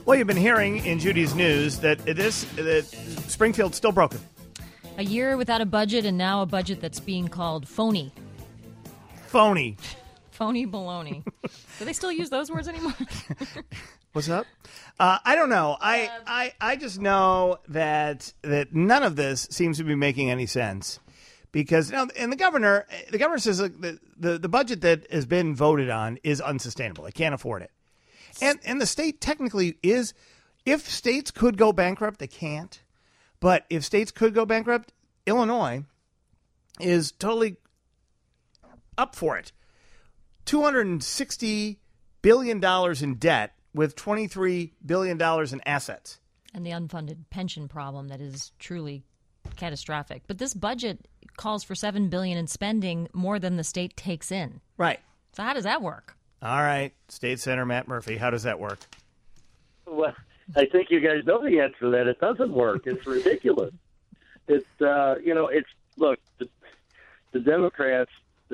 Well, you've been hearing in Judy's news that Springfield's still broken. A year without a budget, and now a budget that's being called phony. Phony. Phony baloney. Do they still use those words anymore? What's up? I don't know. I just know that none of this seems to be making any sense. Because and the governor says the budget that has been voted on is unsustainable. They can't afford it. And the state technically is, if states could go bankrupt, they can't. But if states could go bankrupt, Illinois is totally up for it. $260 billion in debt with $23 billion in assets. And the unfunded pension problem that is truly catastrophic. But this budget calls for $7 billion in spending, more than the state takes in. Right. So how does that work? All right. State Senator Matt Murphy, how does that work? Well, I think you guys know the answer to that. It doesn't work. It's ridiculous. It's look, the Democrats,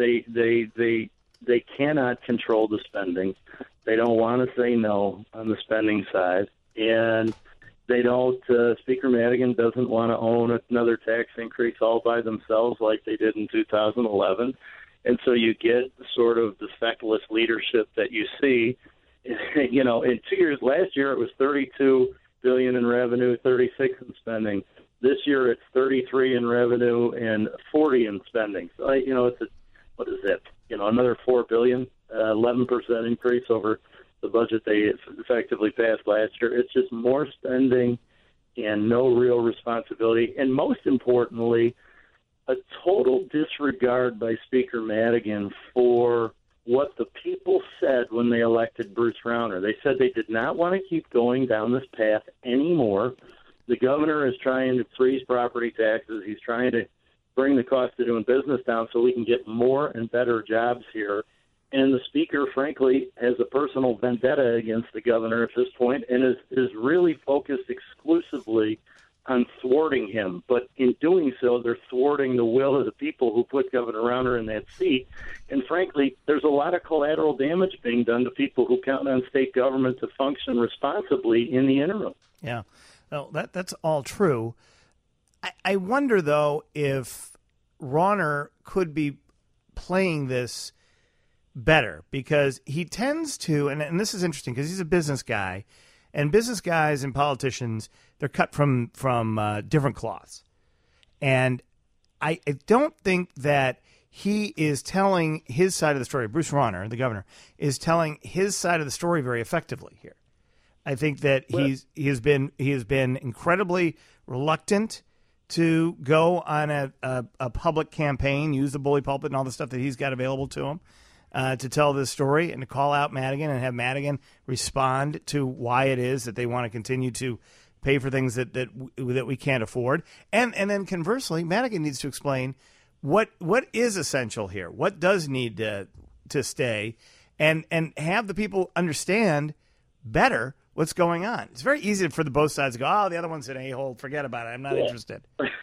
they cannot control the spending. They don't want to say no on the spending side, and they don't. Speaker Madigan doesn't want to own another tax increase all by themselves like they did in 2011, and so you get sort of the feckless leadership that you see. In 2 years, last year it was $32 billion in revenue, 36 in spending. This year it's 33 in revenue and 40 in spending. So what is that? Another $4 billion, 11% increase over the budget they effectively passed last year. It's just more spending and no real responsibility. And most importantly, a total disregard by Speaker Madigan for what the people said when they elected Bruce Rauner. They said they did not want to keep going down this path anymore. The governor is trying to freeze property taxes. He's trying to bring the cost of doing business down so we can get more and better jobs here. And the speaker, frankly, has a personal vendetta against the governor at this point and is really focused exclusively on thwarting him. But in doing so, they're thwarting the will of the people who put Governor Rauner in that seat. And frankly, there's a lot of collateral damage being done to people who count on state government to function responsibly in the interim. Yeah, well, that's all true. I wonder, though, if Rauner could be playing this better, because he tends to, and this is interesting because he's a business guy, and business guys and politicians, they're cut from different cloths. And I don't think that he is telling his side of the story. Bruce Rauner, the governor, is telling his side of the story very effectively here. I think that he has been incredibly reluctant to go on a public campaign, use the bully pulpit and all the stuff that he's got available to him to tell this story and to call out Madigan and have Madigan respond to why it is that they want to continue to pay for things that we can't afford. And then conversely, Madigan needs to explain what is essential here, what does need to stay, and have the people understand better what's going on. It's very easy for the both sides to go, oh, the other one's an a-hole, forget about it, I'm not interested.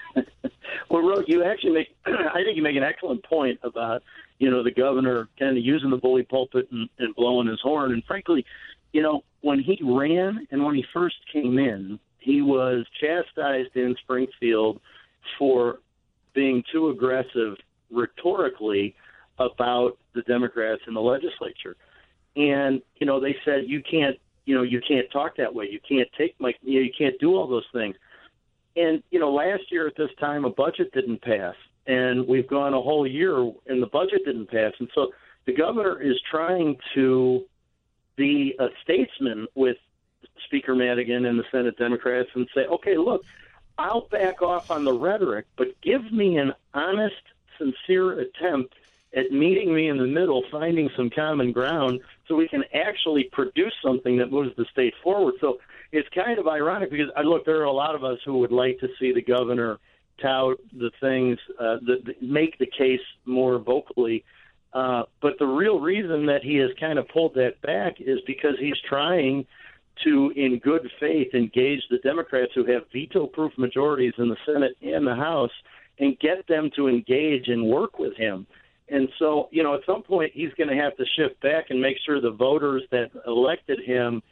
Well, Ro, you actually I think you make an excellent point about, the governor kind of using the bully pulpit and blowing his horn. And frankly, when he ran and when he first came in, he was chastised in Springfield for being too aggressive rhetorically about the Democrats in the legislature. And, they said, you can't talk that way. You can't you can't do all those things. And, last year at this time, a budget didn't pass. And we've gone a whole year and the budget didn't pass. And so the governor is trying to be a statesman with Speaker Madigan and the Senate Democrats and say, okay, look, I'll back off on the rhetoric, but give me an honest, sincere attempt at meeting me in the middle, finding some common ground so we can actually produce something that moves the state forward. So it's kind of ironic because, look, there are a lot of us who would like to see the governor tout the things that make the case more vocally. But the real reason that he has kind of pulled that back is because he's trying to, in good faith, engage the Democrats who have veto-proof majorities in the Senate and the House and get them to engage and work with him. And so, at some point he's going to have to shift back and make sure the voters that elected him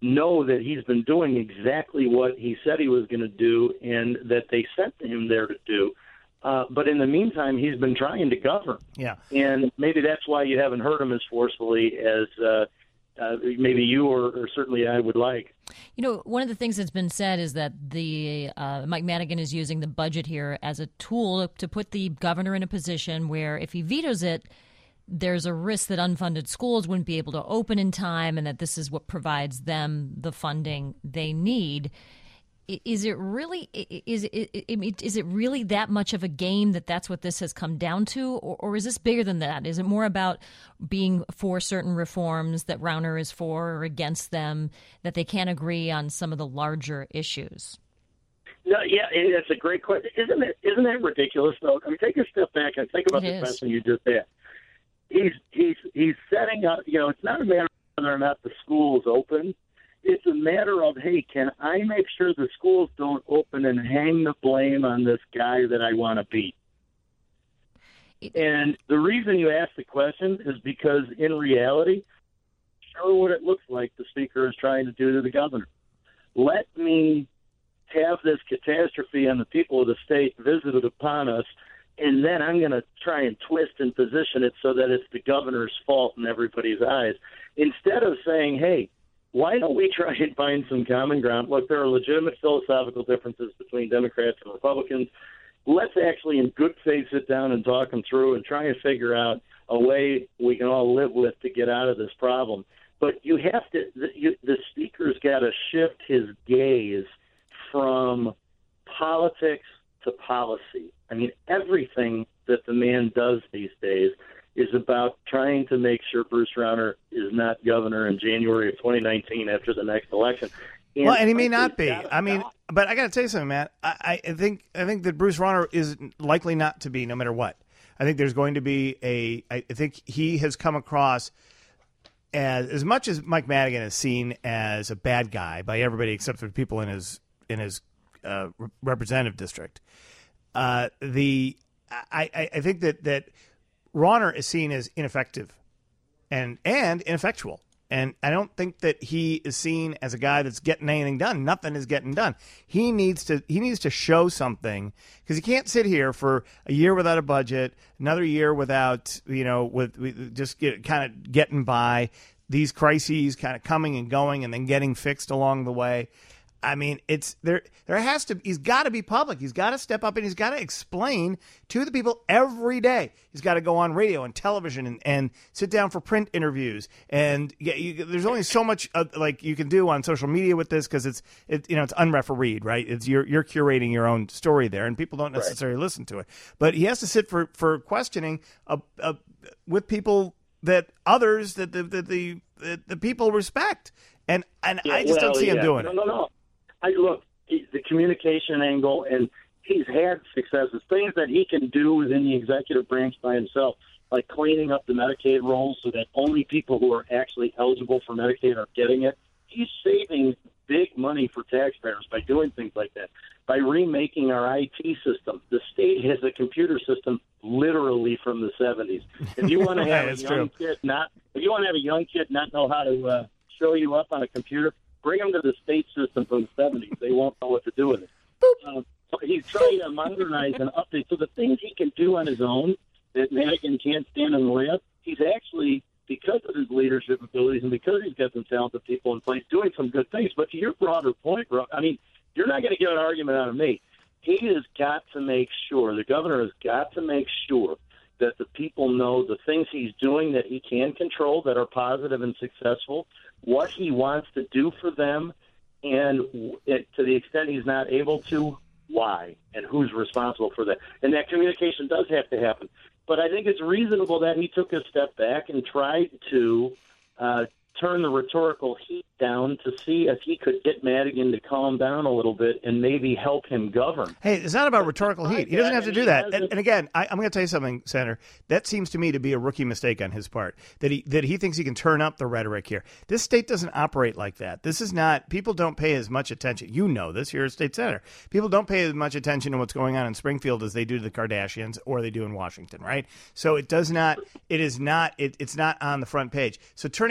know that he's been doing exactly what he said he was going to do and that they sent him there to do. But in the meantime, he's been trying to govern. Yeah. And maybe that's why you haven't heard him as forcefully as maybe you or certainly I would like. You know, one of the things that's been said is that the Mike Madigan is using the budget here as a tool to put the governor in a position where if he vetoes it, there's a risk that unfunded schools wouldn't be able to open in time and that this is what provides them the funding they need. Is it really is it really that much of a game that's what this has come down to, or is this bigger than that? Is it more about being for certain reforms that Rauner is for or against them, that they can't agree on some of the larger issues? No, yeah, that's a great question. Isn't that ridiculous though? I mean, take a step back and think about the question you just had. He's setting up. You know, it's not a matter of whether or not the school is open. It's a matter of, hey, can I make sure the schools don't open and hang the blame on this guy that I want to beat? And the reason you ask the question is because in reality, show what it looks like the speaker is trying to do to the governor. Let me have this catastrophe on the people of the state visited upon us, and then I'm going to try and twist and position it so that it's the governor's fault in everybody's eyes. Instead of saying, hey, why don't we try and find some common ground? Look, there are legitimate philosophical differences between Democrats and Republicans. Let's actually, in good faith, sit down and talk them through and try and figure out a way we can all live with to get out of this problem. But you have to, the speaker's got to shift his gaze from politics to policy. I mean, everything that the man does these days is about trying to make sure Bruce Rauner is not governor in January of 2019 after the next election. And he may not be. I mean, but I got to tell you something, Matt. I think that Bruce Rauner is likely not to be, no matter what. I think there's going to be I think he has come across as much as Mike Madigan is seen as a bad guy by everybody except for people in his representative district. I think that Rauner is seen as ineffective and ineffectual. And I don't think that he is seen as a guy that's getting anything done. Nothing is getting done. He needs to show something, because he can't sit here for a year without a budget, another year without, with just kind of getting by, these crises kind of coming and going and then getting fixed along the way. I mean, he's got to be public. He's got to step up and he's got to explain to the people every day. He's got to go on radio and television and sit down for print interviews. And there's only so much you can do on social media with this, because it's unrefereed, right? It's you're curating your own story there, and people don't necessarily listen to it. But he has to sit for questioning with people that the people respect. And I just don't see him doing it. No. Look, the communication angle, and he's had successes, things that he can do within the executive branch by himself, like cleaning up the Medicaid rolls so that only people who are actually eligible for Medicaid are getting it. He's saving big money for taxpayers by doing things like that, by remaking our IT system. The state has a computer system literally from the 70s. If you want to have if you want to have a young kid not know how to show you up on a computer, bring them to the state system from the 70s. They won't know what to do with it. So he's trying to modernize and update. So the things he can do on his own that Madigan can't stand in the way of, he's actually, because of his leadership abilities and because he's got some talented people in place, doing some good things. But to your broader point, bro, I mean, you're not going to get an argument out of me. He has got to make sure, the governor has got to make sure that the people know the things he's doing that he can control that are positive and successful, what he wants to do for them, and to the extent he's not able to, why, and who's responsible for that. And that communication does have to happen. But I think it's reasonable that he took a step back and tried to turn the rhetorical heat down to see if he could get Madigan to calm down a little bit and maybe help him govern. Hey, it's not about rhetorical heat. He doesn't have to do that. And again, I'm going to tell you something, Senator. That seems to me to be a rookie mistake on his part, that he thinks he can turn up the rhetoric here. This state doesn't operate like that. This is not – people don't pay as much attention. You know this. You're a state senator. People don't pay as much attention to what's going on in Springfield as they do to the Kardashians or they do in Washington, right? So it does not – it's not on the front page. So turning up the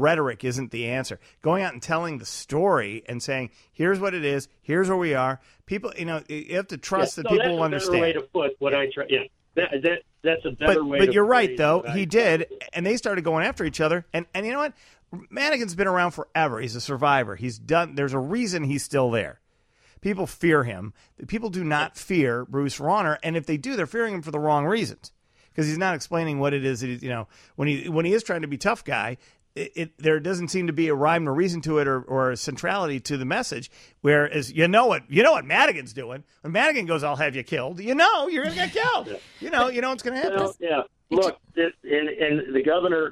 rhetoric isn't the answer. Going out and telling the story and saying, here's what it is, here's where we are. People, you have to trust that people will understand. That's a better way to put what I try. Yeah, that's a better way. But you're right, though. He did, and they started going after each other. And you know what? Madigan's been around forever. He's a survivor. He's done. There's a reason he's still there. People fear him. People do not fear Bruce Rauner, and if they do, they're fearing him for the wrong reasons. Because he's not explaining what it is that when he is trying to be tough guy, there doesn't seem to be a rhyme or reason to it or a centrality to the message. Whereas you know what Madigan's doing. When Madigan goes, "I'll have you killed," you're going to get killed. You know what's going to happen. Well, yeah. Look, and the governor,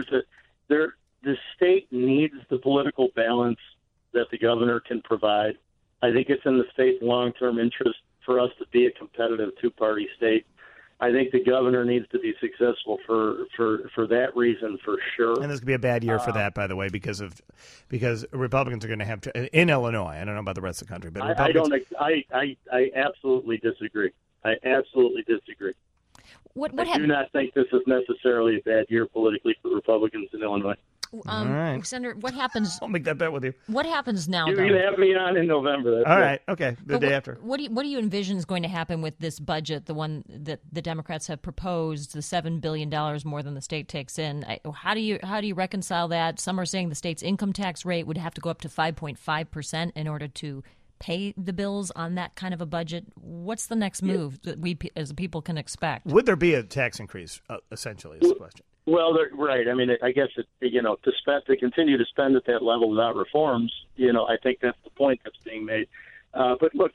the state needs the political balance that the governor can provide. I think it's in the state's long-term interest for us to be a competitive two-party state. I think the governor needs to be successful for that reason, for sure. And this could be a bad year for that, by the way, because Republicans are going to have to in Illinois. I don't know about the rest of the country, but Republicans... I absolutely disagree. I absolutely disagree. I do not think this is necessarily a bad year politically for Republicans in Illinois. All right. Senator, what happens? I'll make that bet with you. What happens now? You can have me on in November. That's all right. Okay. The day after. What do you envision is going to happen with this budget, the one that the Democrats have proposed, the $7 billion more than the state takes in? How do you reconcile that? Some are saying the state's income tax rate would have to go up to 5.5% in order to pay the bills on that kind of a budget. What's the next move that we as people can expect? Would there be a tax increase? Essentially, is the question. Well, right. I mean, I guess to continue to spend at that level without reforms, I think that's the point that's being made. But look,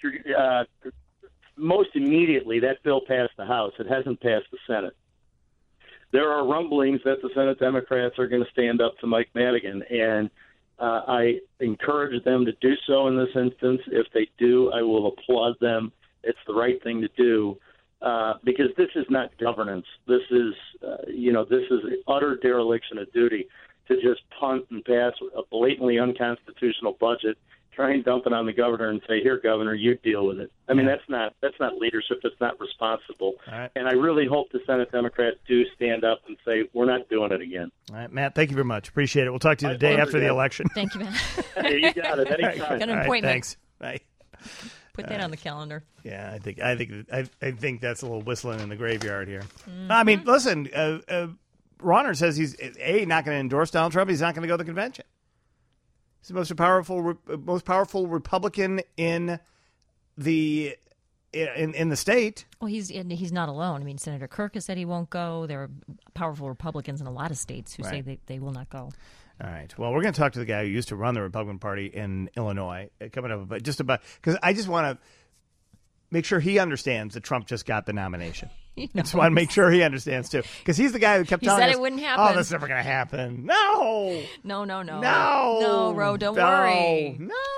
most immediately that bill passed the House. It hasn't passed the Senate. There are rumblings that the Senate Democrats are going to stand up to Mike Madigan, and I encourage them to do so in this instance. If they do, I will applaud them. It's the right thing to do. Because this is not governance. This is, this is an utter dereliction of duty to just punt and pass a blatantly unconstitutional budget, try and dump it on the governor and say, "Here, governor, you deal with it." I mean, that's not leadership. That's not responsible. Right. And I really hope the Senate Democrats do stand up and say, "We're not doing it again." All right, Matt. Thank you very much. Appreciate it. We'll talk to you the day after the election. Thank you, Matt. Hey, you got it. Anytime. Got an appointment. Right, thanks. Bye. Put that on the calendar. Yeah, I think that's a little whistling in the graveyard here. Mm-hmm. I mean, listen, Rauner says he's not going to endorse Donald Trump. He's not going to go to the convention. He's the most powerful Republican in the state. Well, he's not alone. I mean, Senator Kirk has said he won't go. There are powerful Republicans in a lot of states who say they will not go. All right. Well, we're going to talk to the guy who used to run the Republican Party in Illinois coming up, but because I just want to make sure he understands that Trump just got the nomination. I just want to make sure he understands too, because he's the guy who kept telling us, it wouldn't happen. "Oh, that's never going to happen." No, no, Ro, don't worry. No.